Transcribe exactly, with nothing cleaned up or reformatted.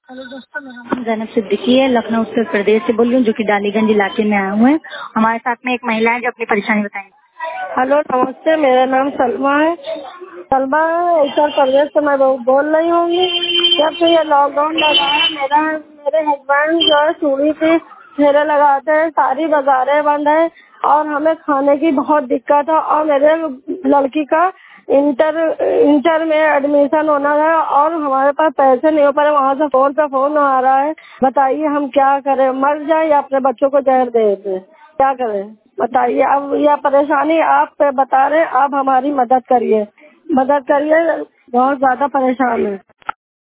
Hello दोस्तों, मेरा नाम जैनब सिद्दीकी है। लखनऊ उत्तर प्रदेश से बोल रही हूँ, जो कि डालीगंज इलाके में आए हुए हैं। हमारे साथ में एक महिला है जो अपनी परेशानी बताएंगी। हेलो नमस्ते, मेरा नाम सलमा है। सलमा उत्तर प्रदेश से मैं बो- बोल रही हूँ। जब से ये लॉकडाउन लगा है, मेरा मेरे हस्बैंड जो है चूड़ी के ठेले लगाते हैं, सारी बाजारें बंद है और हमें खाने की बहुत दिक्कत है। और मेरे लड़की का इंटर इंटर में एडमिशन होना है और हमारे पास पैसे नहीं हो पा रहे। वहाँ से फोन पे फोन आ रहा है, बताइए हम क्या करें, मर जाए या अपने बच्चों को जहर दे दें, क्या करें बताइए। अब यह परेशानी आप पे बता रहे हैं, आप हमारी मदद करिए, मदद करिए, बहुत ज्यादा परेशान है।